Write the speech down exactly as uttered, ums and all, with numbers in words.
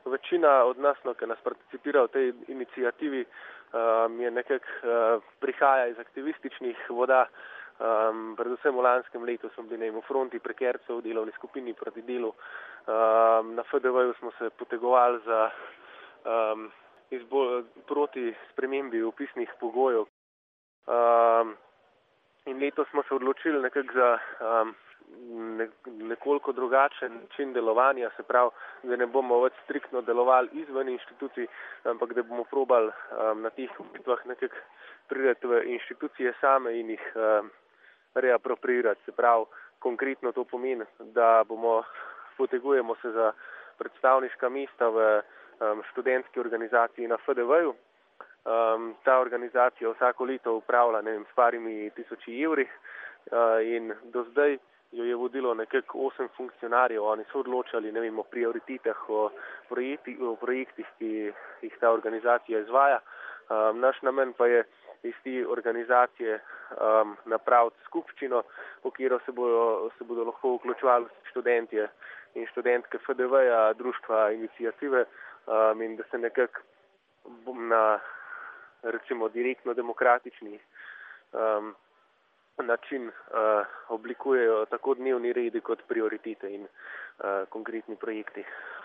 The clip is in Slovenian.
večina od nas, no, ki nas participira v tej inicijativi, um, je nekako uh, prihaja iz aktivističnih voda. Um, predvsem v lanskem letu smo bili v fronti prekercev, v delovni skupini proti delu. Um, na F D V-ju smo se potegovali za um, izbol, proti spremembi opisnih pogojev. Um, in letos smo se odločili nekako za um, ne, nekoliko drugačen način delovanja, se pravi, da ne bomo več striktno delovali izven inštitucij, ampak da bomo probali um, na teh volitvah nekako priti v inštitucije same in jih um, reapropriirati. Se pravi, konkretno to pomeni, da bomo potegujemo se za predstavniška mesta v um, študentski organizaciji na F D V-ju. Um, ta organizacija vsako leto upravlja, ne vem, s parimi tisoči evri uh, in do zdaj jo je vodilo nekako osem funkcionarjev. Oni so odločali, ne vem, o prioritetah, o, projekti, o projektih, ki jih ta organizacija izvaja. Um, naš namen pa je iz te organizacije um, napraviti skupščino, v katero se bodo, se bodo lahko vključevali študentje in študentke F D V-ja, društva, inicijative um, in da se nekako na recimo direktno demokratični um, način uh, oblikujejo tako dnevni redi kot prioritete in uh, konkretni projekti.